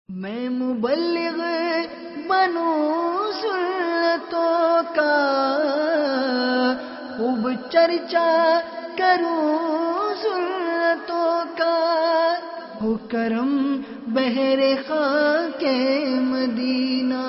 میں مبلغ بنوں سنتوں کا، خوب چرچا کروں سنتوں کا، ہو کرم بہر خاک مدینہ۔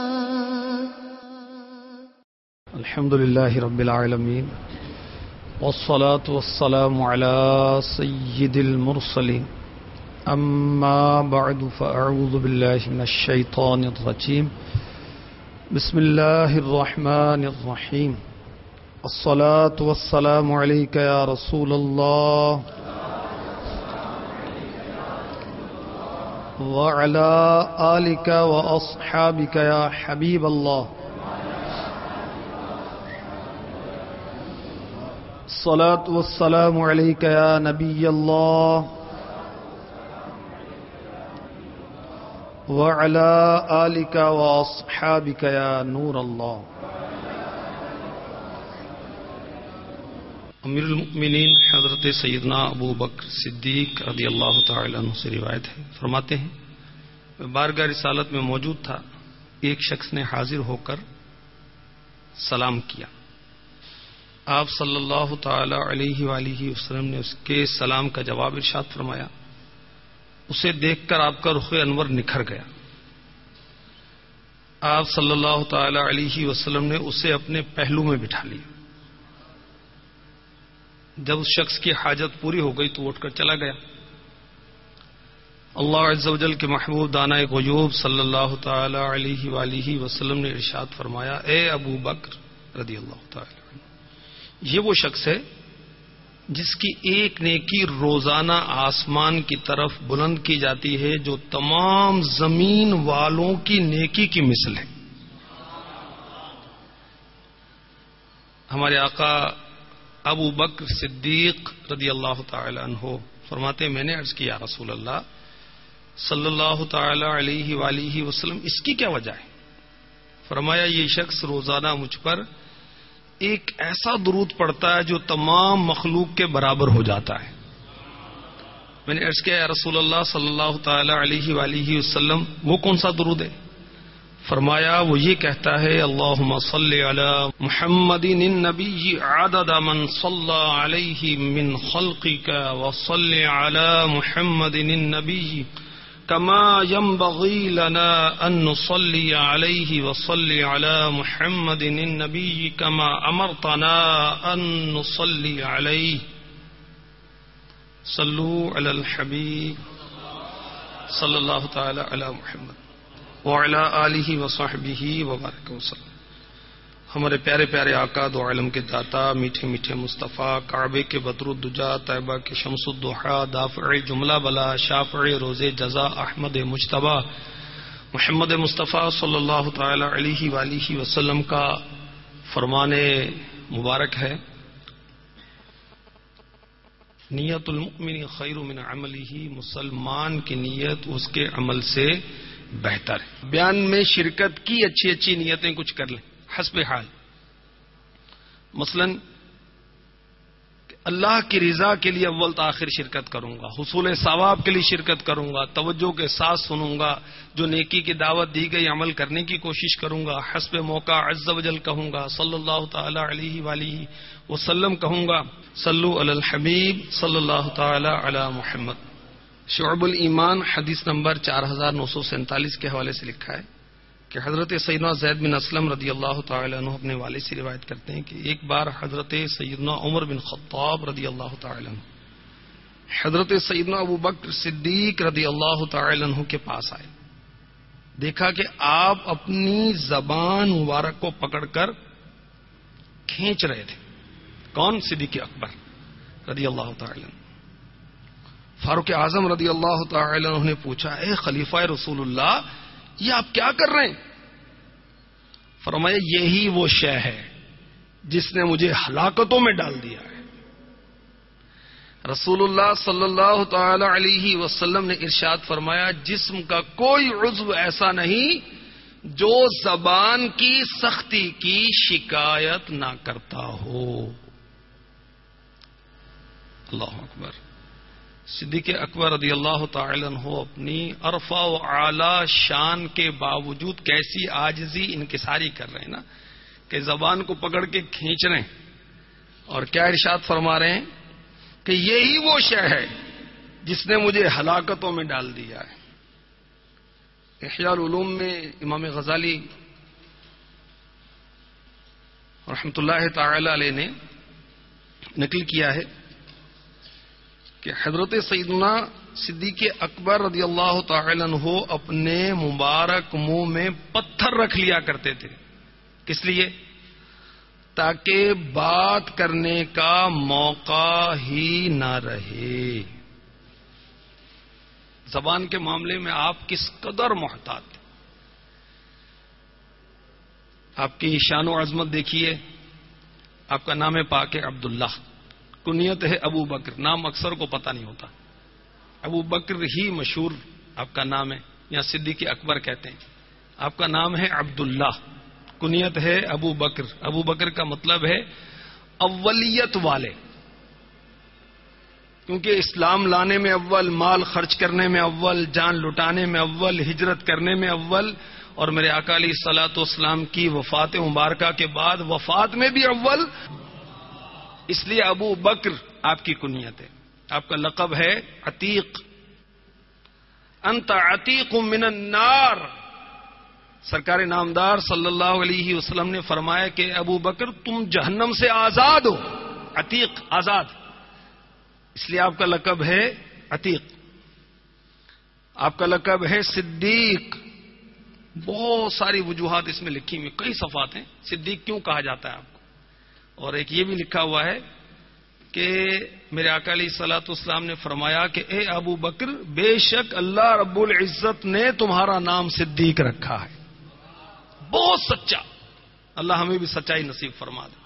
الحمد للہ رب العالمین، والصلاة والسلام على سید المرسلین، اما بعد فاعوذ باللہ من الشیطان الرجیم، بسم اللہ الرحمن الرحیم، الصلاة والسلام علیک یا رسول اللہ وعلى آلک واصحابک یا حبیب اللہ، الصلاة والسلام علیک یا نبی اللہ وعلى آلک واصحابک یا نور اللہ۔ امیر المؤمنین حضرت سیدنا ابو بکر صدیق رضی اللہ تعالی عنہ سے روایت ہے، فرماتے ہیں میں بارگاہ رسالت میں موجود تھا، ایک شخص نے حاضر ہو کر سلام کیا، آپ صلی اللہ تعالی علیہ وآلہ وسلم نے اس کے سلام کا جواب ارشاد فرمایا، اسے دیکھ کر آپ کا رخ انور نکھر گیا، آپ صلی اللہ تعالی علیہ وسلم نے اسے اپنے پہلو میں بٹھا لیا، جب اس شخص کی حاجت پوری ہو گئی تو اٹھ کر چلا گیا۔ اللہ عز و جل کے محبوب دانہ غیوب صلی اللہ تعالی علیہ وآلہ وسلم نے ارشاد فرمایا، اے ابو بکر رضی اللہ تعالی عنہ، یہ وہ شخص ہے جس کی ایک نیکی روزانہ آسمان کی طرف بلند کی جاتی ہے جو تمام زمین والوں کی نیکی کی مثل ہے۔ ہمارے آقا ابو بکر صدیق رضی اللہ تعالی عنہ فرماتے میں نے عرض کیا رسول اللہ صلی اللہ تعالی علیہ وآلہ وسلم اس کی کیا وجہ ہے؟ فرمایا یہ شخص روزانہ مجھ پر ایک ایسا درود پڑھتا ہے جو تمام مخلوق کے برابر ہو جاتا ہے۔ میں نے عرض کیا یا رسول اللہ صلی اللہ تعالی علیہ وآلہ وسلم وہ کون سا درود ہے؟ فرمایا وہ یہ کہتا ہے، اللہم صلی علی محمد النبی عدد من صلی علیہ من خلقک وصلی علی محمد النبی كما ينبغي لنا أن نصلي عليه وصلي على محمد النبي كما أمرتنا أن نصلي عليه صلوا على الحبيب صلى الله تعالى على محمد وعلى آله وصحبه وبارك وسلم۔ ہمارے پیارے پیارے آقا دو عالم کے داتا، میٹھے میٹھے مصطفیٰ، کعبے کے بدر الدجا، طیبہ کے شمس الضحیٰ، دافع جملہ بلا، شافع روز جزا، احمد مجتبی محمد مصطفیٰ صلی اللہ تعالی علیہ وآلہ وسلم کا فرمان مبارک ہے، نیت المؤمن خیر من عملہ، مسلمان کی نیت اس کے عمل سے بہتر ہے۔ بیان میں شرکت کی اچھی اچھی نیتیں کچھ کر لیں حسب حال، مثلا اللہ کی رضا کے لیے اول تاخیر شرکت کروں گا، حصول ثواب کے لیے شرکت کروں گا، توجہ کے ساتھ سنوں گا، جو نیکی کی دعوت دی گئی عمل کرنے کی کوشش کروں گا، حسب موقع عز و جل کہوں گا، صلی اللہ تعالی علیہ وآلہ وسلم کہوں گا، صلو علی الحبیب صلی اللہ تعالی علی محمد۔ شعب الایمان حدیث نمبر 4947 کے حوالے سے لکھا ہے کہ حضرت سیدنا زید بن اسلم رضی اللہ تعالی عنہ اپنے والد سے روایت کرتے ہیں کہ ایک بار حضرت سیدنا عمر بن خطاب رضی اللہ تعالی عنہ حضرت سیدنا ابو بکر صدیق رضی اللہ تعالی عنہ کے پاس آئے، دیکھا کہ آپ اپنی زبان مبارک کو پکڑ کر کھینچ رہے تھے۔ کون؟ صدیق اکبر رضی اللہ تعالی عنہ۔ فاروق اعظم رضی اللہ تعالی عنہ نے پوچھا، اے خلیفہ رسول اللہ یہ آپ کیا کر رہے ہیں؟ فرمایا یہی وہ شے ہے جس نے مجھے ہلاکتوں میں ڈال دیا ہے۔ رسول اللہ صلی اللہ تعالی علیہ وسلم نے ارشاد فرمایا، جسم کا کوئی عضو ایسا نہیں جو زبان کی سختی کی شکایت نہ کرتا ہو۔ اللہ اکبر۔ صدیق اکبر رضی اللہ تعالی عنہ اپنی عرفہ و اعلی شان کے باوجود کیسی عاجزی انکساری کر رہے ہیں نا، کہ زبان کو پکڑ کے کھینچ رہے ہیں، اور کیا ارشاد فرما رہے ہیں کہ یہی وہ شے ہے جس نے مجھے ہلاکتوں میں ڈال دیا ہے۔ احیاء العلوم میں امام غزالی رحمۃ اللہ تعالی علیہ نے نقل کیا ہے کہ حضرت سیدنا صدیق اکبر رضی اللہ تعالی عنہ اپنے مبارک منہ میں پتھر رکھ لیا کرتے تھے۔ کس لیے؟ تاکہ بات کرنے کا موقع ہی نہ رہے۔ زبان کے معاملے میں آپ کس قدر محتاط ہیں۔ آپ کی شان و عظمت دیکھیے، آپ کا نام پاک ہے عبداللہ، کنیت ہے ابو بکر، نام اکثر کو پتہ نہیں ہوتا، ابو بکر ہی مشہور آپ کا نام ہے، یا صدیق اکبر کہتے ہیں۔ آپ کا نام ہے عبداللہ، کنیت ہے ابو بکر۔ ابو بکر کا مطلب ہے اولیت والے، کیونکہ اسلام لانے میں اول، مال خرچ کرنے میں اول، جان لٹانے میں اول، ہجرت کرنے میں اول، اور میرے آقا علیہ الصلوۃ والسلام کی وفات مبارکہ کے بعد وفات میں بھی اول، اس لیے ابو بکر آپ کی کنیت ہے۔ آپ کا لقب ہے عتیق، انت عتیق من النار۔ سرکار نامدار صلی اللہ علیہ وسلم نے فرمایا کہ ابو بکر تم جہنم سے آزاد ہو، عتیق آزاد، اس لیے آپ کا لقب ہے عتیق۔ آپ کا لقب ہے صدیق، بہت ساری وجوہات اس میں لکھی ہوئی، کئی صفات ہیں صدیق کیوں کہا جاتا ہے آپ کو۔ اور ایک یہ بھی لکھا ہوا ہے کہ میرے آقا علیہ الصلوۃ والسلام نے فرمایا کہ اے ابو بکر، بے شک اللہ رب العزت نے تمہارا نام صدیق رکھا ہے، بہت سچا۔ اللہ ہمیں بھی سچائی نصیب فرما دے۔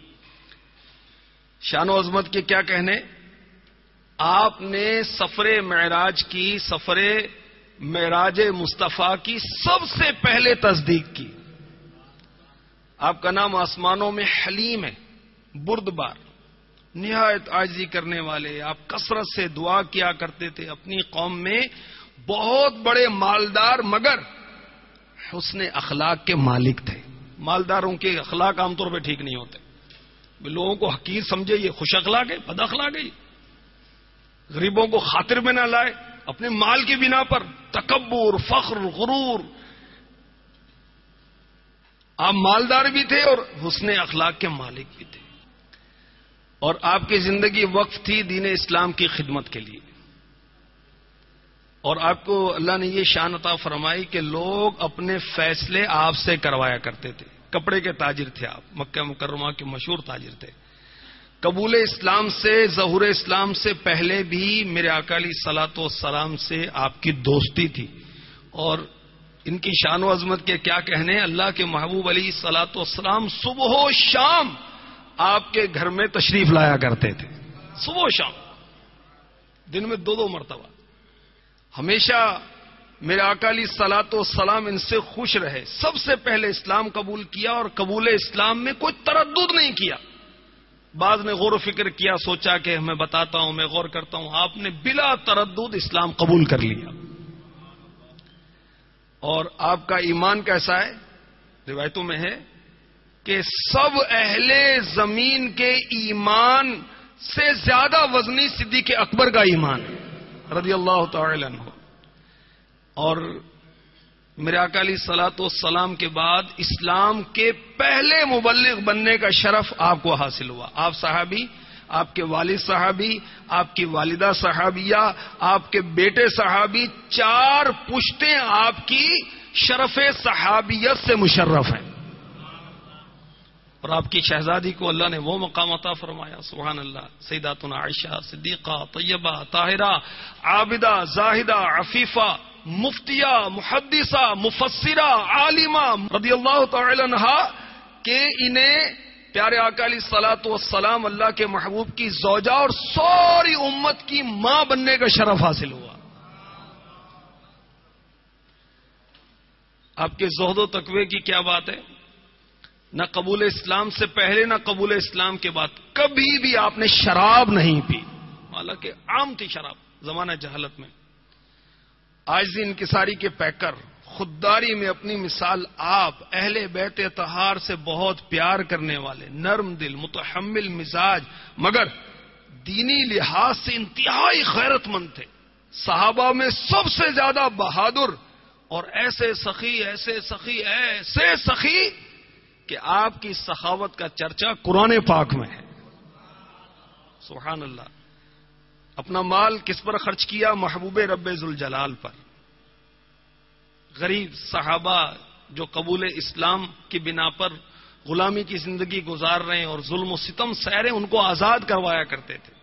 شان و عظمت کے کیا کہنے، آپ نے سفر معراج کی، سفر معراج مصطفیٰ کی سب سے پہلے تصدیق کی۔ آپ کا نام آسمانوں میں حلیم ہے، بردبار، نہایت عاجزی کرنے والے۔ آپ کثرت سے دعا کیا کرتے تھے، اپنی قوم میں بہت بڑے مالدار مگر حسن اخلاق کے مالک تھے۔ مالداروں کے اخلاق عام طور پہ ٹھیک نہیں ہوتے، لوگوں کو حقیر سمجھے، یہ خوش اخلاق ہے، بد اخلاق ہے، غریبوں کو خاطر میں نہ لائے، اپنے مال کی بنا پر تکبر، فخر، غرور۔ آپ مالدار بھی تھے اور حسن اخلاق کے مالک بھی تھے، اور آپ کی زندگی وقف تھی دین اسلام کی خدمت کے لیے۔ اور آپ کو اللہ نے یہ شان عطا فرمائی کہ لوگ اپنے فیصلے آپ سے کروایا کرتے تھے۔ کپڑے کے تاجر تھے آپ، مکہ مکرمہ کے مشہور تاجر تھے۔ قبول اسلام سے، ظہور اسلام سے پہلے بھی میرے آقا علیہ الصلوۃ والسلام سے آپ کی دوستی تھی، اور ان کی شان و عظمت کے کیا کہنے۔ اللہ کے محبوب علیہ الصلوۃ والسلام صبح و شام آپ کے گھر میں تشریف لایا کرتے تھے، صبح و شام، دن میں 2 مرتبہ۔ ہمیشہ میرے آقا علیہ الصلوۃ والسلام ان سے خوش رہے، سب سے پہلے اسلام قبول کیا، اور قبول اسلام میں کوئی تردد نہیں کیا۔ بعض نے غور و فکر کیا، سوچا کہ میں بتاتا ہوں، میں غور کرتا ہوں، آپ نے بلا تردد اسلام قبول کر لیا۔ اور آپ کا ایمان کیسا ہے؟ روایتوں میں ہے کہ سب اہل زمین کے ایمان سے زیادہ وزنی صدیق اکبر کا ایمان ہے رضی اللہ تعالی عنہ۔ اور میرے آقا علیہ الصلوۃ والسلام کے بعد اسلام کے پہلے مبلغ بننے کا شرف آپ کو حاصل ہوا۔ آپ صحابی، آپ کے والد صحابی، آپ کی والدہ صحابیہ، آپ کے بیٹے صحابی، 4 پشتیں آپ کی شرف صحابیت سے مشرف ہیں، اور آپ کی شہزادی کو اللہ نے وہ مقام عطا فرمایا، سبحان اللہ۔ سیداتنا عائشہ صدیقہ طیبہ طاہرہ عابدہ زاہدہ عفیفہ مفتیہ محدثہ مفسرہ عالمہ رضی اللہ تعالی عنہا کہ انہیں پیارے آقا علیہ الصلوۃ والسلام اللہ کے محبوب کی زوجہ اور ساری امت کی ماں بننے کا شرف حاصل ہوا۔ آپ کے زہد و تقوی کی کیا بات ہے، نہ قبول اسلام سے پہلے نہ قبول اسلام کے بعد کبھی بھی آپ نے شراب نہیں پی، حالانکہ عام تھی شراب، زمانہ جہالت میں. عاجزی انکساری کے پیکر، خودداری میں اپنی مثال آپ، اہل بیت اطہار سے بہت پیار کرنے والے، نرم دل، متحمل مزاج، مگر دینی لحاظ سے انتہائی غیرت مند تھے. صحابہ میں سب سے زیادہ بہادر اور ایسے سخی کہ آپ کی سخاوت کا چرچا قرآن پاک میں ہے. سبحان اللہ. اپنا مال کس پر خرچ کیا؟ محبوب رب ذوالجلال پر. غریب صحابہ جو قبول اسلام کی بنا پر غلامی کی زندگی گزار رہے ہیں اور ظلم و ستم سہ رہے ہیں، ان کو آزاد کروایا کرتے تھے.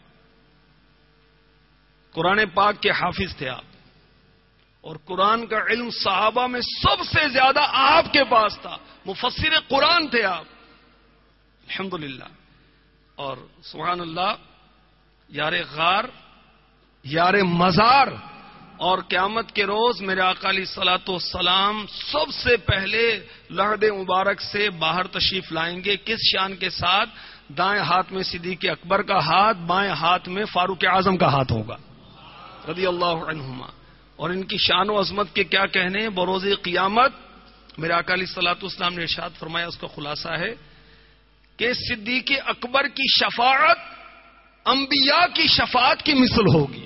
قرآن پاک کے حافظ تھے آپ، اور قرآن کا علم صحابہ میں سب سے زیادہ آپ کے پاس تھا. مفسر قرآن تھے آپ، الحمدللہ. اور سبحان اللہ، یار غار، یار مزار، اور قیامت کے روز میرے آقا علیہ الصلوۃ والسلام سب سے پہلے لحد مبارک سے باہر تشریف لائیں گے. کس شان کے ساتھ؟ دائیں ہاتھ میں صدیق اکبر کا ہاتھ، بائیں ہاتھ میں فاروق اعظم کا ہاتھ ہوگا رضی اللہ عنہما. اور ان کی شان و عظمت کے کیا کہنے. بروز قیامت میرے آقا علیہ الصلوۃ والسلام نے ارشاد فرمایا، اس کا خلاصہ ہے کہ صدیق اکبر کی شفاعت انبیاء کی شفاعت کی مثل ہوگی.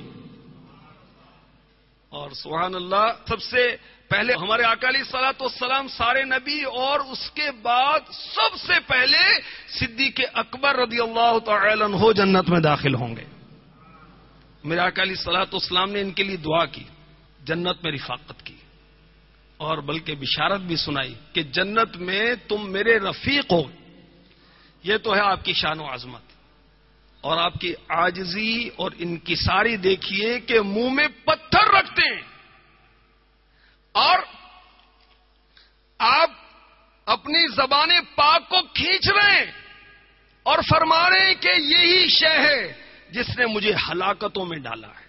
اور سبحان اللہ، سب سے پہلے ہمارے آقا علیہ الصلوۃ والسلام سارے نبی، اور اس کے بعد سب سے پہلے صدیق اکبر رضی اللہ تعالی عنہ جنت میں داخل ہوں گے. میرے آقا علیہ الصلوۃ والسلام نے ان کے لیے دعا کی، جنت میں رفاقت کی، اور بلکہ بشارت بھی سنائی کہ جنت میں تم میرے رفیق ہو. یہ تو ہے آپ کی شان و عظمت. اور آپ کی عاجزی اور انکساری دیکھیے کہ منہ میں پتھر رکھتے ہیں، اور آپ اپنی زبان پاک کو کھینچ رہے ہیں اور فرما رہے ہیں کہ یہی شے ہے جس نے مجھے ہلاکتوں میں ڈالا ہے.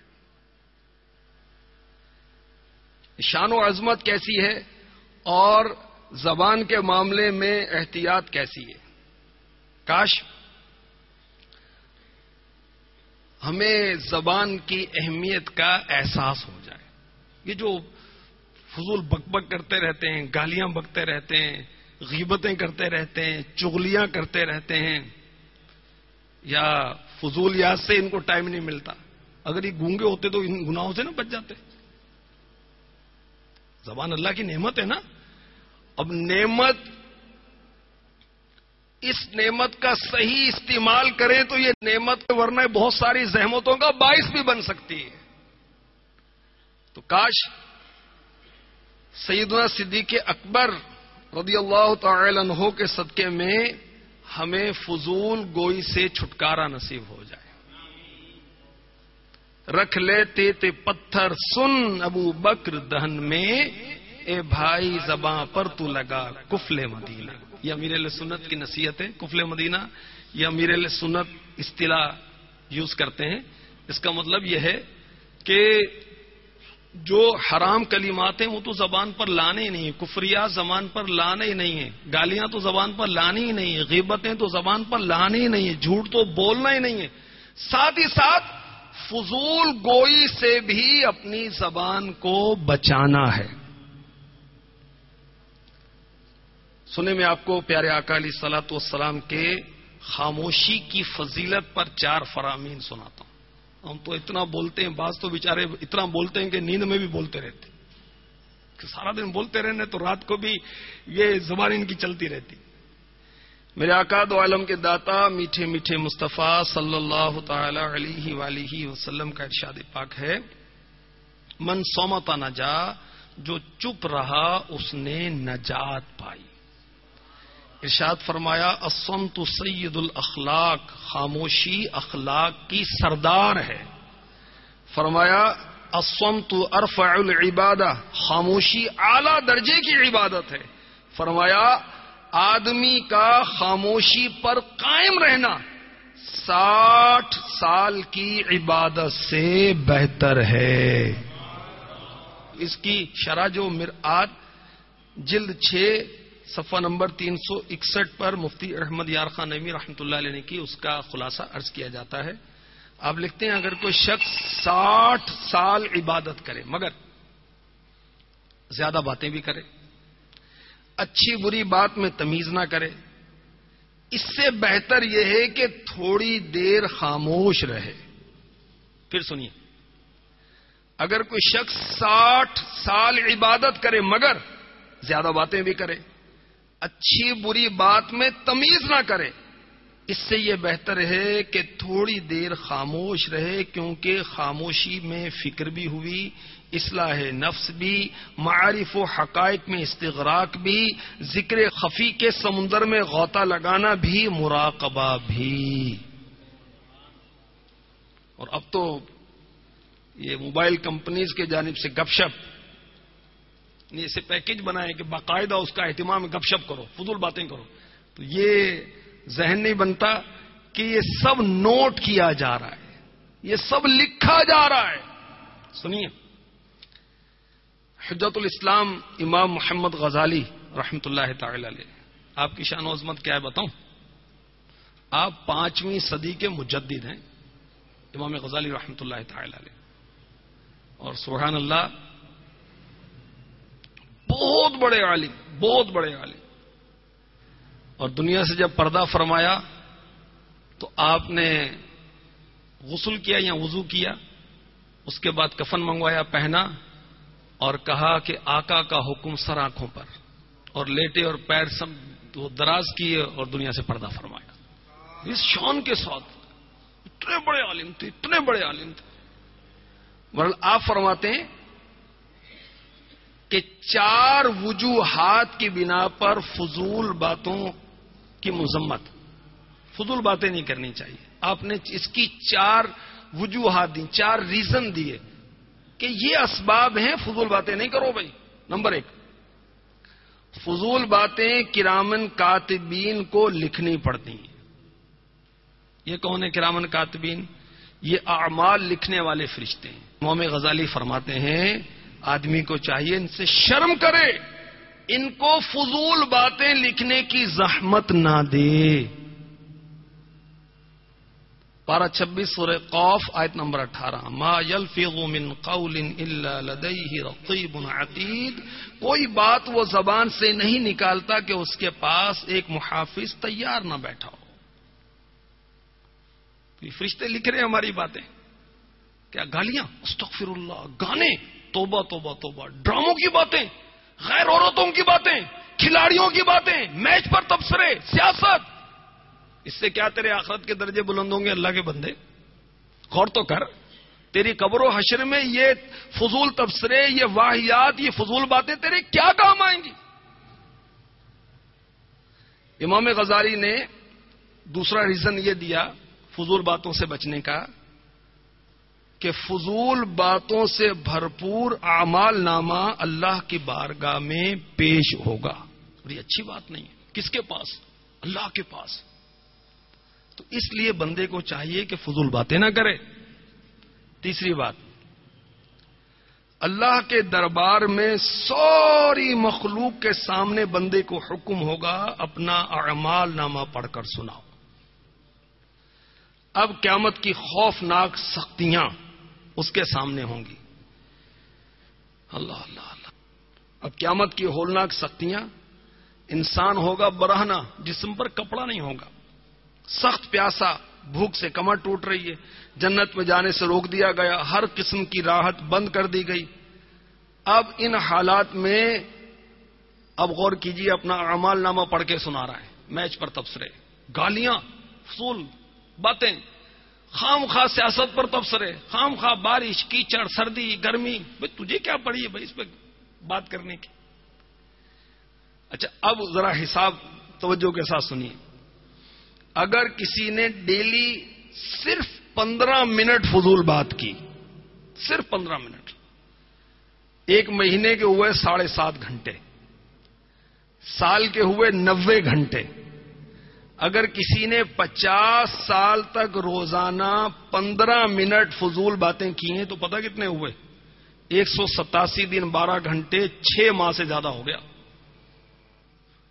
شان و عظمت کیسی ہے، اور زبان کے معاملے میں احتیاط کیسی ہے. کاش ہمیں زبان کی اہمیت کا احساس ہو جائے. یہ جو فضول بک بک کرتے رہتے ہیں، گالیاں بکتے رہتے ہیں، غیبتیں کرتے رہتے ہیں، چغلیاں کرتے رہتے ہیں، یا فضول یاد سے ان کو ٹائم نہیں ملتا. اگر یہ گونگے ہوتے تو ان گناہوں سے نہ بچ جاتے. زبان اللہ کی نعمت ہے نا. اب نعمت، اس نعمت کا صحیح استعمال کریں تو یہ نعمت ورنہ بہت ساری زحمتوں کا باعث بھی بن سکتی ہے. تو کاش سیدنا صدیق اکبر رضی اللہ تعالی عنہ کے صدقے میں ہمیں فضول گوئی سے چھٹکارا نصیب ہو جائے. رکھ لیتے تھے پتھر سن ابو بکر دہن میں، اے بھائی زباں پر تو لگا کفل مدینہ. یہ امیر اہل سنت کی نصیحت ہے. کفل مدینہ یہ امیر اہل سنت اصطلاح یوز کرتے ہیں. اس کا مطلب یہ ہے کہ جو حرام کلمات ہیں وہ تو زبان پر لانے ہی نہیں ہیں، کفریات زبان پر لانے ہی نہیں ہیں، گالیاں تو زبان پر لانی ہی نہیں ہیں، غیبتیں تو زبان پر لانی ہی نہیں ہیں، جھوٹ تو بولنا ہی نہیں ہے. ساتھ ہی ساتھ فضول گوئی سے بھی اپنی زبان کو بچانا ہے. سنے میں آپ کو پیارے آقا علیہ الصلوۃ والسلام کے خاموشی کی فضیلت پر 4 فرامین سناتا ہوں. ہم تو اتنا بولتے ہیں، بعض تو بیچارے اتنا بولتے ہیں کہ نیند میں بھی بولتے رہتے کہ سارا دن بولتے رہنے تو رات کو بھی یہ زبان ان کی چلتی رہتی. میرے آقا دو عالم کے داتا میٹھے میٹھے مصطفیٰ صلی اللہ تعالی علیہ وآلہ وسلم کا ارشاد پاک ہے، من صمت نجا، جو چپ رہا اس نے نجات پائی. ارشاد فرمایا الصمت سید الاخلاق، خاموشی اخلاق کی سردار ہے. فرمایا الصمت ارفع العبادہ، خاموشی اعلی درجے کی عبادت ہے. فرمایا آدمی کا خاموشی پر قائم رہنا 60 سال کی عبادت سے بہتر ہے. اس کی شرح جو مرآت جلد 6 صفحہ نمبر 361 پر مفتی احمد یار خان نعیمی رحمۃ اللہ علیہ نے کی، اس کا خلاصہ عرض کیا جاتا ہے. آپ لکھتے ہیں اگر کوئی شخص 60 سال عبادت کرے مگر زیادہ باتیں بھی کرے، اچھی بری بات میں تمیز نہ کرے، اس سے بہتر یہ ہے کہ تھوڑی دیر خاموش رہے. پھر سنیے، اگر کوئی شخص 60 سال عبادت کرے مگر زیادہ باتیں بھی کرے، اچھی بری بات میں تمیز نہ کرے، اس سے یہ بہتر ہے کہ تھوڑی دیر خاموش رہے، کیونکہ خاموشی میں فکر بھی ہوئی، اصلاح نفس بھی، معارف و حقائق میں استغراق بھی، ذکر خفی کے سمندر میں غوطہ لگانا بھی، مراقبہ بھی. اور اب تو یہ موبائل کمپنیز کے جانب سے گپ شپ نے اسے پیکج بنائے کہ باقاعدہ اس کا اہتمام، گپ شپ کرو، فضول باتیں کرو. تو یہ ذہن نہیں بنتا کہ یہ سب نوٹ کیا جا رہا ہے، یہ سب لکھا جا رہا ہے. سنیے، حجت الاسلام امام محمد غزالی رحمۃ اللہ تعالی علیہ، آپ کی شان و عظمت کیا ہے بتاؤں؟ آپ 5ویں صدی کے مجدد ہیں امام غزالی رحمۃ اللہ تعالی علیہ، اور سبحان اللہ بہت بڑے عالم، بہت بڑے عالم. اور دنیا سے جب پردہ فرمایا تو آپ نے غسل کیا یا وضو کیا، اس کے بعد کفن منگوایا، پہنا، اور کہا کہ آقا کا حکم سر آنکھوں پر، اور لیٹے اور پیر سب دراز کیے اور دنیا سے پردہ فرمایا. اس شان کے ساتھ اتنے بڑے عالم تھے، اتنے بڑے عالم تھے. بہرحال آپ فرماتے ہیں کہ 4 وجوہات کی بنا پر فضول باتوں کی مذمت، فضول باتیں نہیں کرنی چاہیے. آپ نے اس کی 4 وجوہات دی، 4 ریزن دیے کہ یہ اسباب ہیں، فضول باتیں نہیں کرو بھائی. نمبر 1، فضول باتیں کرامن کاتبین کو لکھنی پڑتی ہیں. یہ کون ہے کرامن کاتبین؟ یہ اعمال لکھنے والے فرشتے ہیں. امام غزالی فرماتے ہیں آدمی کو چاہیے ان سے شرم کرے، ان کو فضول باتیں لکھنے کی زحمت نہ دے. پارہ 26 سورہ قاف آیت نمبر 18، ما یلفظ من قول الا لدیہ رقیب عتید. کوئی بات وہ زبان سے نہیں نکالتا کہ اس کے پاس ایک محافظ تیار نہ بیٹھا ہو. یہ فرشتے لکھ رہے ہیں ہماری باتیں. کیا گالیاں، استغفر اللہ، گانے، توبہ توبہ توبہ، ڈراموں کی باتیں، غیر عورتوں کی باتیں، کھلاڑیوں کی باتیں، میچ پر تبصرے، سیاست. اس سے کیا تیرے آخرت کے درجے بلند ہوں گے اللہ کے بندے؟ غور تو کر. تیری قبر و حشر میں یہ فضول تبصرے، یہ واہیات، یہ فضول باتیں تیرے کیا کام آئیں گی؟ امام غزالی نے دوسرا ریزن یہ دیا فضول باتوں سے بچنے کا کہ فضول باتوں سے بھرپور اعمال نامہ اللہ کی بارگاہ میں پیش ہوگا. اور یہ اچھی بات نہیں ہے. کس کے پاس؟ اللہ کے پاس. تو اس لیے بندے کو چاہیے کہ فضول باتیں نہ کرے. تیسری بات، اللہ کے دربار میں ساری مخلوق کے سامنے بندے کو حکم ہوگا اپنا اعمال نامہ پڑھ کر سناؤ. اب قیامت کی خوفناک سختیاں اس کے سامنے ہوں گی. اللہ اللہ اللہ. اب قیامت کی ہولناک سختیاں، انسان ہوگا برہنہ، جسم پر کپڑا نہیں ہوگا، سخت پیاسا، بھوک سے کمر ٹوٹ رہی ہے، جنت میں جانے سے روک دیا گیا، ہر قسم کی راحت بند کر دی گئی. اب ان حالات میں اب غور کیجیے، اپنا اعمال نامہ پڑھ کے سنا رہا ہے، میچ پر تبصرے، گالیاں، فضول باتیں، خام خواہ سیاست پر تبصرے، خام خواہ بارش، کیچڑ، سردی، گرمی. بھائی تجھے کیا پڑی ہے بھائی اس پہ بات کرنے کی؟ اچھا اب ذرا حساب توجہ کے ساتھ سنیے. اگر کسی نے ڈیلی صرف 15 منٹ فضول بات کی، صرف 15 منٹ، 1 مہینے کے ہوئے 7.5 گھنٹے، سال کے ہوئے 90 گھنٹے. اگر کسی نے 50 سال تک روزانہ 15 منٹ فضول باتیں کی ہیں تو پتہ کتنے ہوئے؟ 187 دن، 12 گھنٹے، 6 ماہ سے زیادہ ہو گیا.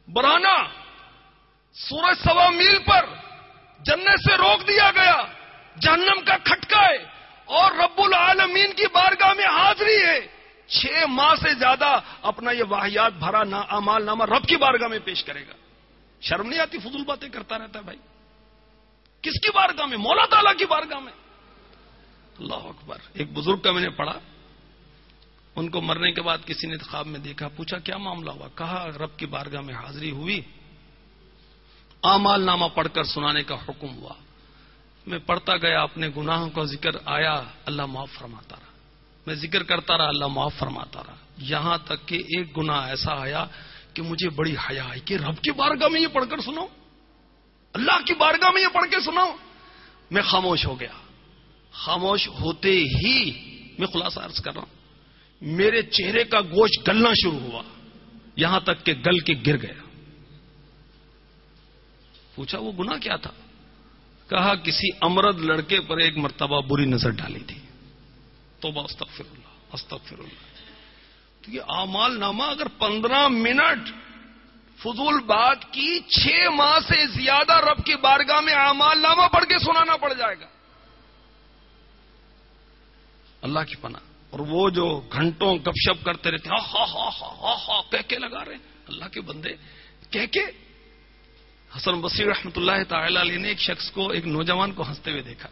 برہنہ، سورج 1.25 میل پر، جنت سے روک دیا گیا، جہنم کا کھٹکا ہے اور رب العالمین کی بارگاہ میں حاضری ہے. 6 ماہ سے زیادہ اپنا یہ واہیات بھرا اعمال نامہ رب کی بارگاہ میں پیش کرے گا. شرم نہیں آتی؟ فضول باتیں کرتا رہتا ہے بھائی. کس کی بارگاہ میں؟ مولا تعالیٰ کی بارگاہ میں. اللہ اکبر. ایک بزرگ کا میں نے پڑھا، ان کو مرنے کے بعد کسی نے خواب میں دیکھا، پوچھا کیا معاملہ ہوا؟ کہا رب کی بارگاہ میں حاضری ہوئی، اعمال نامہ پڑھ کر سنانے کا حکم ہوا، میں پڑھتا گیا، اپنے گناہوں کا ذکر آیا، اللہ معاف فرماتا رہا، میں ذکر کرتا رہا، اللہ معاف فرماتا رہا، یہاں تک کہ ایک گناہ ایسا آیا کہ مجھے بڑی حیا آئی کہ رب کی بارگاہ میں یہ پڑھ کر سناؤ، اللہ کی بارگاہ میں یہ پڑھ کے سناؤ. میں خاموش ہو گیا. خاموش ہوتے ہی میں خلاصہ عرض کر رہا ہوں، میرے چہرے کا گوشت گلنا شروع ہوا، یہاں تک کہ گل کے گر گیا. پوچھا وہ گناہ کیا تھا؟ کہا کسی امرد لڑکے پر ایک مرتبہ بری نظر ڈالی تھی. توبہ استغفر اللہ استغفر اللہ. تو یہ اعمال نامہ اگر 15 منٹ فضول بات کی 6 ماہ سے زیادہ رب کی بارگاہ میں اعمال نامہ پڑھ کے سنانا پڑ جائے گا. اللہ کی پناہ. اور وہ جو گھنٹوں گپ شپ کرتے رہتے ہاں ہاں ہاں ہاں ہاں کہہ کے لگا رہے ہیں اللہ کے بندے کہہ کے. حسن بصری رحمۃ اللہ تعالی علیہ نے ایک شخص کو، ایک نوجوان کو ہنستے ہوئے دیکھا،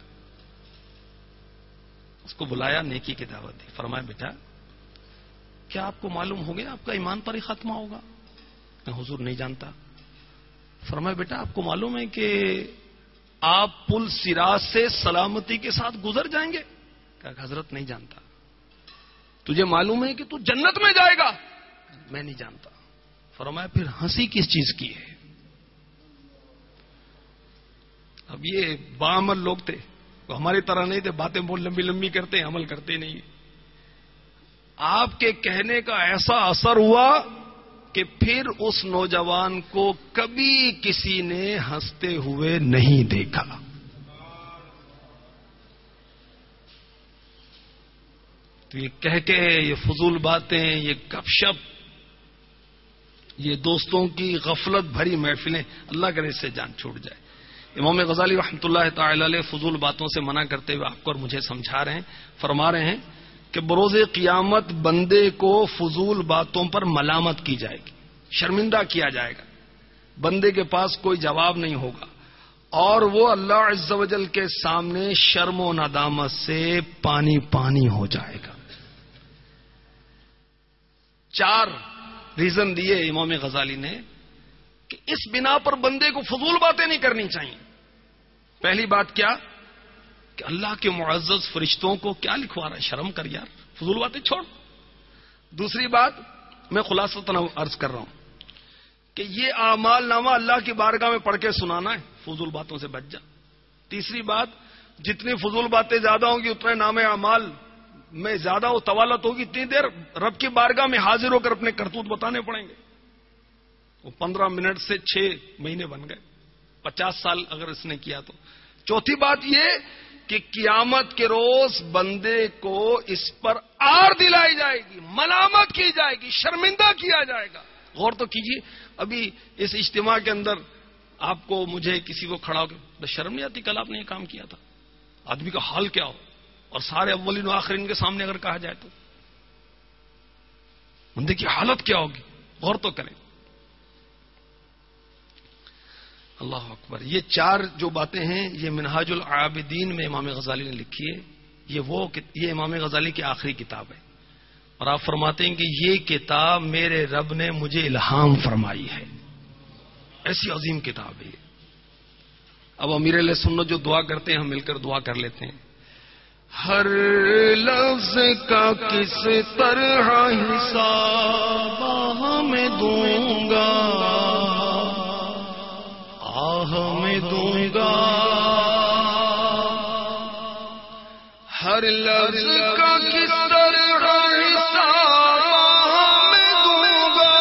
اس کو بلایا، نیکی کی دعوت دی. فرمایا بیٹا کیا آپ کو معلوم ہو گیا آپ کا ایمان پر ہی خاتمہ ہوگا؟ میں حضور نہیں جانتا. فرمایا بیٹا آپ کو معلوم ہے کہ آپ پل صراط سے سلامتی کے ساتھ گزر جائیں گے؟ کہا حضرت نہیں جانتا. تجھے معلوم ہے کہ تو جنت میں جائے گا؟ میں نہیں جانتا. فرمایا پھر ہنسی کس چیز کی ہے؟ اب یہ باعمل لوگ تھے، وہ ہماری طرح نہیں تھے، باتیں بہت لمبی لمبی کرتے ہیں، عمل کرتے نہیں. آپ کے کہنے کا ایسا اثر ہوا کہ پھر اس نوجوان کو کبھی کسی نے ہنستے ہوئے نہیں دیکھا. تو یہ کہہ کے، یہ فضول باتیں، یہ گپ شپ، یہ دوستوں کی غفلت بھری محفلیں، اللہ کرے اس سے جان چھوٹ جائے. امام غزالی رحمۃ اللہ تعالی علیہ فضول باتوں سے منع کرتے ہوئے آپ کو اور مجھے سمجھا رہے ہیں، فرما رہے ہیں کہ بروز قیامت بندے کو فضول باتوں پر ملامت کی جائے گی، شرمندہ کیا جائے گا، بندے کے پاس کوئی جواب نہیں ہوگا، اور وہ اللہ عز و جل کے سامنے شرم و ندامت سے پانی پانی ہو جائے گا. 4 ریزن دیے امام غزالی نے کہ اس بنا پر بندے کو فضول باتیں نہیں کرنی چاہیے. پہلی بات کیا کہ اللہ کے معزز فرشتوں کو کیا لکھوا رہا ہے، شرم کر یار، فضول باتیں چھوڑ. دوسری بات میں خلاصتاً عرض کر رہا ہوں کہ یہ اعمال نامہ اللہ کی بارگاہ میں پڑھ کے سنانا ہے، فضول باتوں سے بچ جا. تیسری بات، جتنی فضول باتیں زیادہ ہوں گی اتنے نام اعمال میں زیادہ وہ طوالت ہوگی، اتنی دیر رب کی بارگاہ میں حاضر ہو کر اپنے کرتوت بتانے پڑیں گے. وہ 15 منٹ سے 6 مہینے بن گئے، 50 سال اگر اس نے کیا تو. چوتھی بات یہ کہ قیامت کے روز بندے کو اس پر آر دلائی جائے گی، ملامت کی جائے گی، شرمندہ کیا جائے گا. غور تو کیجیے، ابھی اس اجتماع کے اندر آپ کو، مجھے، کسی کو کھڑا ہو کے شرم نہیں آتی کل آپ نے یہ کام کیا تھا؟ آدمی کا حال کیا ہو، اور سارے اولین و آخرین کے سامنے اگر کہا جائے تو بندے کی حالت کیا ہوگی؟ غور تو کریں. اللہ اکبر. یہ 4 جو باتیں ہیں یہ منہاج العابدین میں امام غزالی نے لکھی ہے. یہ امام غزالی کی آخری کتاب ہے، اور آپ فرماتے ہیں کہ یہ کتاب میرے رب نے مجھے الہام فرمائی ہے. ایسی عظیم کتاب ہے. اب امیر علیہ سنت جو دعا کرتے ہیں، ہم مل کر دعا کر لیتے ہیں. ہر لفظ کا کس طرح حساب میں دوں گا، میں دوں گا. ہر لفظ کا کس طرح حساب میں دوں گا،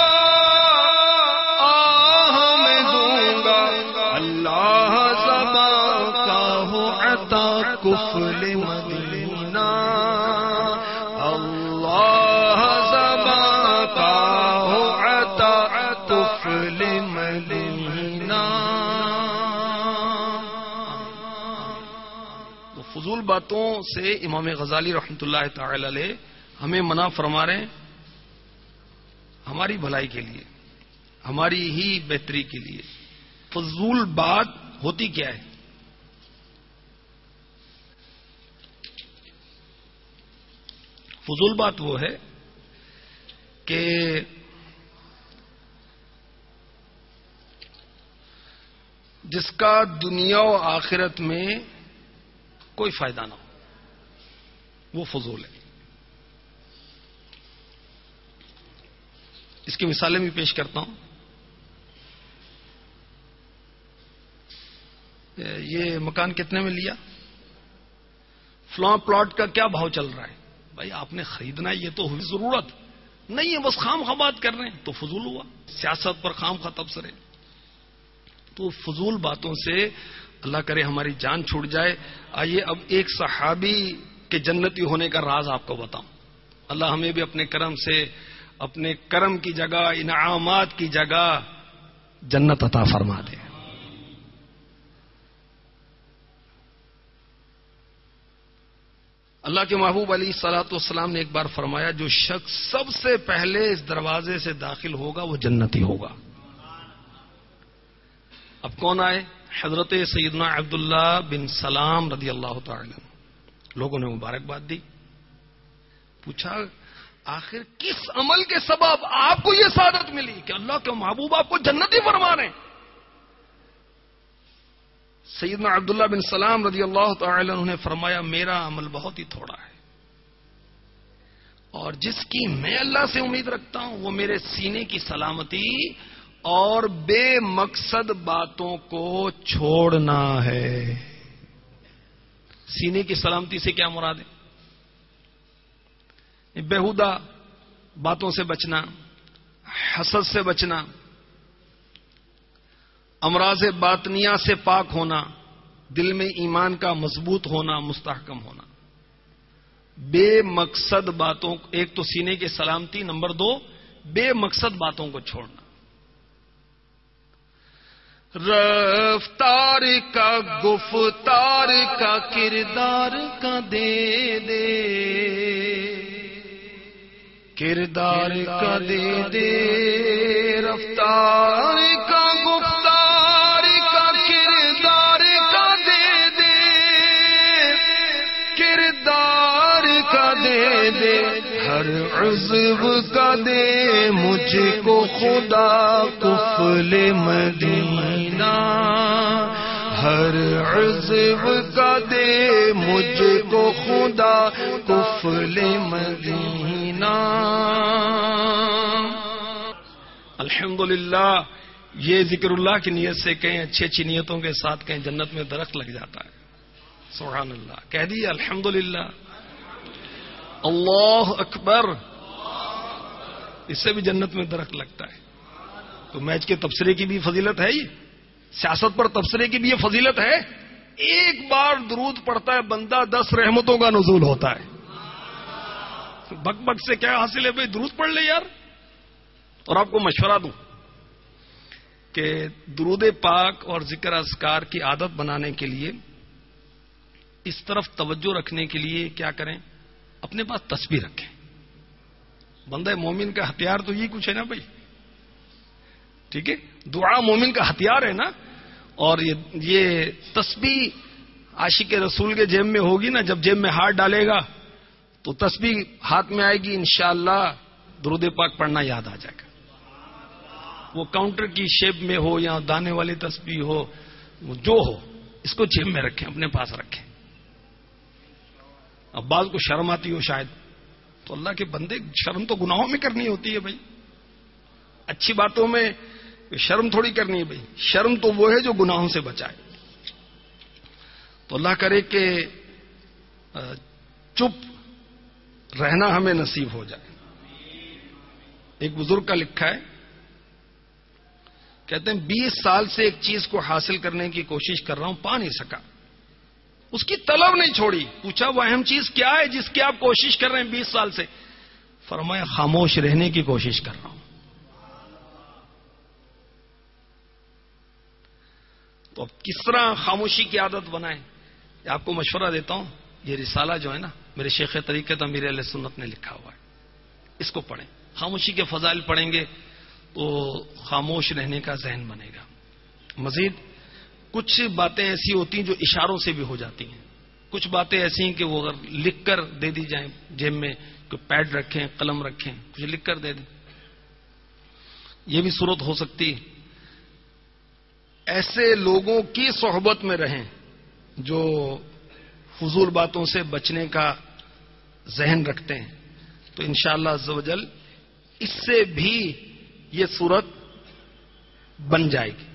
میں دوں گا. اللہ زبان کا ہو عطا کفل مدینہ، اللہ زبان کا ہو عطا کفل مدینہ. فضول باتوں سے امام غزالی رحمۃ اللہ تعالی علیہ ہمیں منع فرما رہے ہیں، ہماری بھلائی کے لیے، ہماری ہی بہتری کے لیے۔ فضول بات ہوتی کیا ہے؟ فضول بات وہ ہے کہ جس کا دنیا و آخرت میں کوئی فائدہ نہ ہو، وہ فضول ہے۔ اس کی مثالیں بھی پیش کرتا ہوں۔ یہ مکان کتنے میں لیا؟ فلاں پلاٹ کا کیا بھاؤ چل رہا ہے؟ بھائی آپ نے خریدنا ہے، یہ تو ہوئی ضرورت نہیں ہے، بس خام خواہ بات کر رہے ہیں تو فضول ہوا۔ سیاست پر خام خواہ تبصرے، تو فضول باتوں سے اللہ کرے ہماری جان چھوٹ جائے۔ آئیے اب ایک صحابی کے جنتی ہونے کا راز آپ کو بتاؤں۔ اللہ ہمیں بھی اپنے کرم سے، اپنے کرم کی جگہ، انعامات کی جگہ جنت عطا فرما دے۔ اللہ کے محبوب علیہ الصلوۃ والسلام نے ایک بار فرمایا، جو شخص سب سے پہلے اس دروازے سے داخل ہوگا وہ جنتی ہوگا۔ اب کون آئے؟ حضرت سیدنا عبداللہ بن سلام رضی اللہ تعالی عنہ۔ لوگوں نے مبارکباد دی، پوچھا آخر کس عمل کے سبب آپ کو یہ سعادت ملی کہ اللہ کے محبوب آپ کو جنتی فرما رہے ہیں؟ سیدنا عبداللہ بن سلام رضی اللہ تعالی عنہ نے فرمایا، میرا عمل بہت ہی تھوڑا ہے، اور جس کی میں اللہ سے امید رکھتا ہوں وہ میرے سینے کی سلامتی اور بے مقصد باتوں کو چھوڑنا ہے۔ سینے کی سلامتی سے کیا مراد ہے؟ بیہودہ باتوں سے بچنا، حسد سے بچنا، امراض باطنیہ سے پاک ہونا، دل میں ایمان کا مضبوط ہونا، مستحکم ہونا۔ بے مقصد باتوں، ایک تو سینے کی سلامتی، نمبر 2 بے مقصد باتوں کو چھوڑنا۔ رفتار کا گفتار کا کردار کا دے دے، کردار کا دے دے، رفتار کا گفتار کا کردار کا دے دے، کردار کا دے دے، ہر عضو کا دے مجھ کو خدا قفل مدینہ، ہر عضو کا دے مجھ کو خدا قفل مدینہ۔ الحمدللہ، یہ ذکر اللہ کی نیت سے کہیں، اچھی اچھی نیتوں کے ساتھ کہیں، جنت میں درخت لگ جاتا ہے۔ سبحان اللہ کہہ دیے، الحمدللہ، اللہ اکبر، اس سے بھی جنت میں درخت لگتا ہے۔ تو میچ کے تبصرے کی بھی فضیلت ہے، یہ سیاست پر تبصرے کی بھی یہ فضیلت ہے۔ ایک بار درود پڑھتا ہے بندہ، 10 رحمتوں کا نزول ہوتا ہے۔ بک بک سے کیا حاصل ہے بھائی؟ درود پڑھ لے یار۔ اور آپ کو مشورہ دوں کہ درود پاک اور ذکر اذکار کی عادت بنانے کے لیے، اس طرف توجہ رکھنے کے لیے کیا کریں؟ اپنے پاس تسبیح رکھیں۔ بندہ مومن کا ہتھیار تو یہ کچھ ہے نا بھائی، ٹھیک ہے؟ دعا مومن کا ہتھیار ہے نا۔ اور یہ تسبیح عاشق رسول کے جیب میں ہوگی نا، جب جیب میں ہاتھ ڈالے گا تو تسبیح ہاتھ میں آئے گی، انشاءاللہ درود پاک پڑھنا یاد آ جائے گا۔ وہ کاؤنٹر کی شیپ میں ہو یا دانے والی تسبیح ہو، جو ہو، اس کو جیب میں رکھیں، اپنے پاس رکھیں۔ اب بعض کو شرم آتی ہو شاید، تو اللہ کے بندے، شرم تو گناہوں میں کرنی ہوتی ہے بھائی، اچھی باتوں میں شرم تھوڑی کرنی ہے بھائی۔ شرم تو وہ ہے جو گناہوں سے بچائے۔ تو اللہ کرے کہ چپ رہنا ہمیں نصیب ہو جائے۔ ایک بزرگ کا لکھا ہے، کہتے ہیں 20 سال سے ایک چیز کو حاصل کرنے کی کوشش کر رہا ہوں، پا نہیں سکا، اس کی طلب نہیں چھوڑی۔ پوچھا وہ اہم چیز کیا ہے جس کی آپ کوشش کر رہے ہیں 20 سال سے؟ فرمایا خاموش رہنے کی کوشش کر رہا ہوں۔ تو اب کس طرح خاموشی کی عادت بنائیں؟ آپ کو مشورہ دیتا ہوں، یہ رسالہ جو ہے نا میرے شیخ طریقت امیر اہل سنت نے لکھا ہوا ہے، اس کو پڑھیں. خاموشی کے فضائل پڑھیں گے تو خاموش رہنے کا ذہن بنے گا. مزید کچھ باتیں ایسی ہوتی ہیں جو اشاروں سے بھی ہو جاتی ہیں، کچھ باتیں ایسی ہیں کہ وہ اگر لکھ کر دے دی جائیں، جیب میں کوئی پیڈ رکھیں، قلم رکھیں، کچھ لکھ کر دے دیں، یہ بھی صورت ہو سکتی. ایسے لوگوں کی صحبت میں رہیں جو فضول باتوں سے بچنے کا ذہن رکھتے ہیں، تو انشاءاللہ عز و جل اس سے بھی یہ صورت بن جائے گی.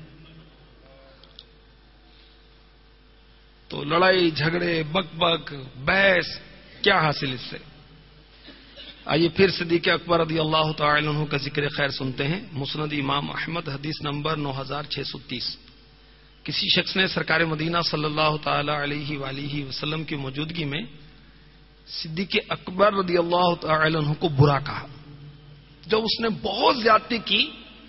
تو لڑائی جھگڑے بک بک بحث کیا حاصل اس سے. آئیے پھر صدیق اکبر رضی اللہ تعالی عنہ کا ذکر خیر سنتے ہیں. مسند امام احمد حدیث نمبر 9630. کسی شخص نے سرکار مدینہ صلی اللہ تعالی علیہ وآلہ وسلم کی موجودگی میں صدیق اکبر رضی اللہ تعالی عنہ کو برا کہا. جب اس نے بہت زیادتی کی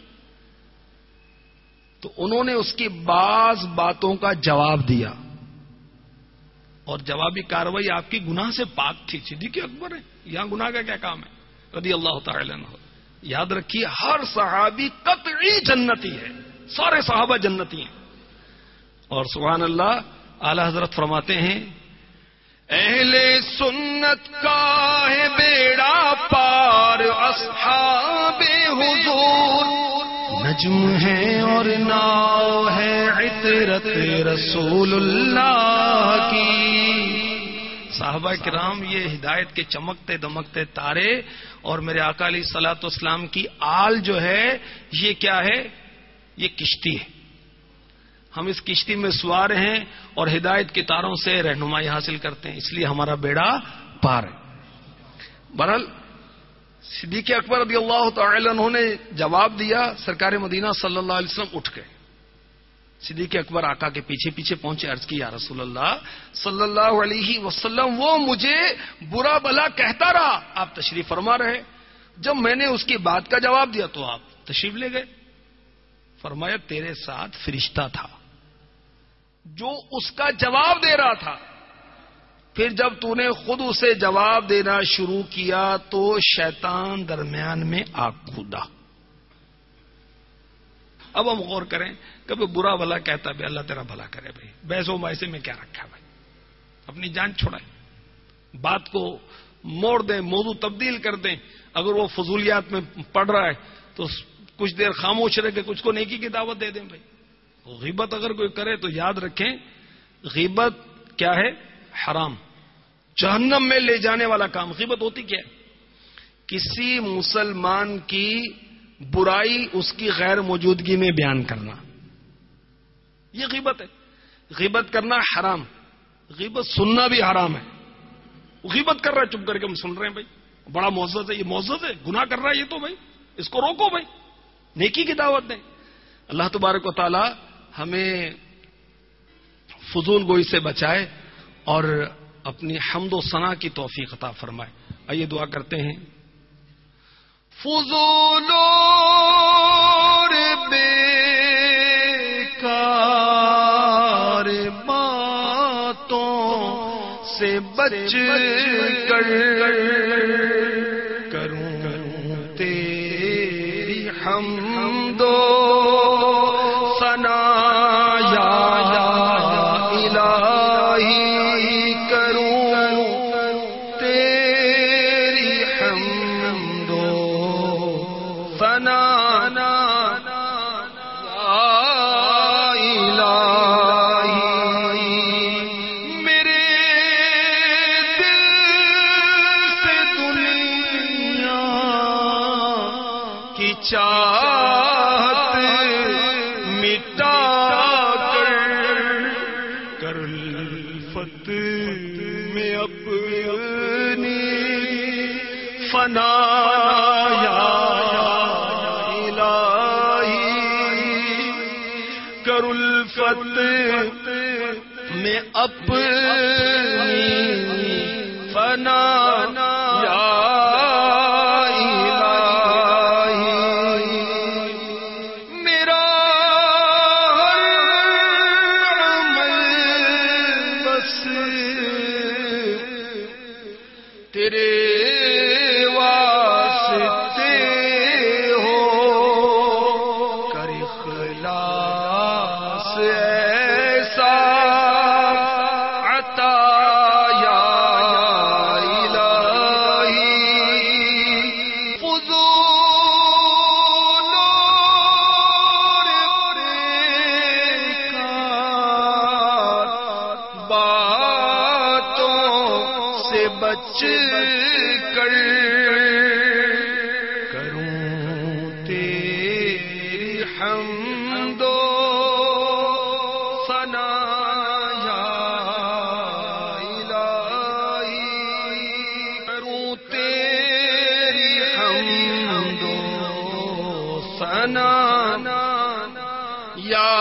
تو انہوں نے اس کی بعض باتوں کا جواب دیا، اور جوابی کارروائی آپ کی گناہ سے پاک تھی. صدیق اکبر ہے، یہاں گناہ کا کیا کام ہے رضی اللہ تعالی عنہ. یاد رکھیے ہر صحابی قطعی جنتی ہے، سارے صحابہ جنتی ہیں. اور سبحان اللہ اعلی حضرت فرماتے ہیں اہل سنت کا ہے بیڑا پار، اصحاب حضور نجم ہے اور ناؤ ہے عطرت رسول اللہ کی. صحابہ کرام یہ ہدایت کے چمکتے دمکتے تارے، اور میرے آقا علیہ الصلوۃ والسلام کی آل جو ہے یہ کیا ہے؟ یہ کشتی ہے. ہم اس کشتی میں سوار ہیں اور ہدایت کے تاروں سے رہنمائی حاصل کرتے ہیں، اس لیے ہمارا بیڑا پار ہے. بہرحال صدیق اکبر رضی اللہ تعالی عنہ نے جواب دیا. سرکار مدینہ صلی اللہ علیہ وسلم اٹھ گئے. صدیق اکبر آقا کے پیچھے پیچھے پہنچے، عرض کی یا رسول اللہ صلی اللہ علیہ وسلم وہ مجھے برا بلا کہتا رہا، آپ تشریف فرما رہے. جب میں نے اس کی بات کا جواب دیا تو آپ تشریف لے گئے. فرمایا تیرے ساتھ فرشتہ تھا جو اس کا جواب دے رہا تھا. پھر جب تو نے خود اسے جواب دینا شروع کیا تو شیطان درمیان میں آ کھودا. اب ہم غور کریں، کبھی برا بھلا کہتا ہے اللہ تیرا بھلا کرے بھائی، بحث و مباحثے میں کیا رکھا بھائی، اپنی جان چھوڑائیں، بات کو موڑ دیں، موضوع تبدیل کر دیں. اگر وہ فضولیات میں پڑ رہا ہے تو کچھ دیر خاموش رہ کے کچھ کو نیکی کی دعوت دے دیں بھائی. غیبت اگر کوئی کرے تو یاد رکھیں غیبت کیا ہے؟ حرام، جہنم میں لے جانے والا کام. غیبت ہوتی کیا ہے؟ کسی مسلمان کی برائی اس کی غیر موجودگی میں بیان کرنا، یہ غیبت ہے. غیبت کرنا حرام، غیبت سننا بھی حرام ہے. غیبت کر رہا ہے چپ کر کے ہم سن رہے ہیں بھائی، بڑا معزز ہے، یہ معزز ہے، گناہ کر رہا ہے یہ تو بھائی اس کو روکو بھائی، نیکی کی دعوت دیں. اللہ تبارک و تعالی ہمیں فضول گوئی سے بچائے اور اپنی حمد و ثنا کی توفیق عطا فرمائے. آئیے دعا کرتے ہیں. فضول اور بیکار باتوں سے بچ کر کروں تیری حمد و ثنا یا الہی، کروں تیری حمد و ثنا یا الہی. میرے دل سے دنیا کی چاہت مٹا کر کر الفت میں اپنی فنا یا الہی، کر الفت میں اپنی فنا یا میرا ہر عمل بس بچ کر کروں تیری حمد و ثنا یا الہی، کروں تیری حمد و ثنا یا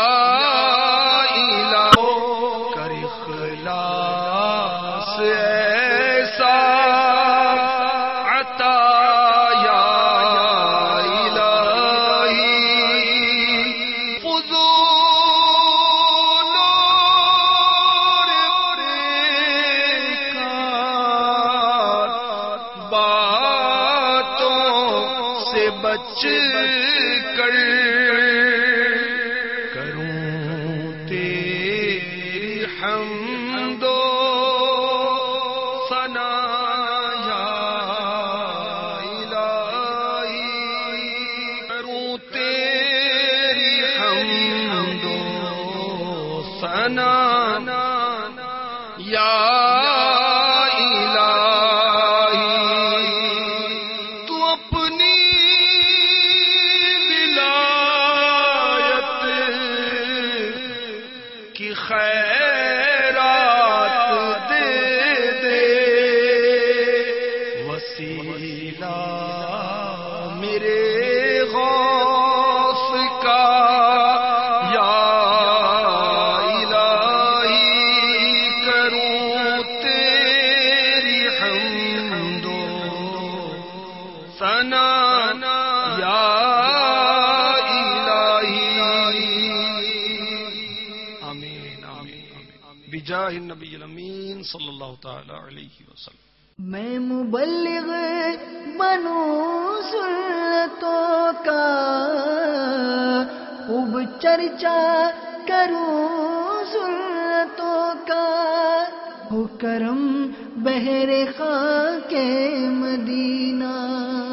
بچ کر کروں تیری حمد و ثنا یا الہی، کروں تیری حمد و ثنا یا خیرات دے دے، وسیلہ میرے غوث کا یا الہی، کروں تیری حمد و ثنا یا بجاہ النبی الامین صلی اللہ تعالی علیہ وسلم۔ میں مبلغ بنوں سنتوں کا، خوب چرچا کروں سنتوں کا، ہو کرم بحر خاک مدینہ۔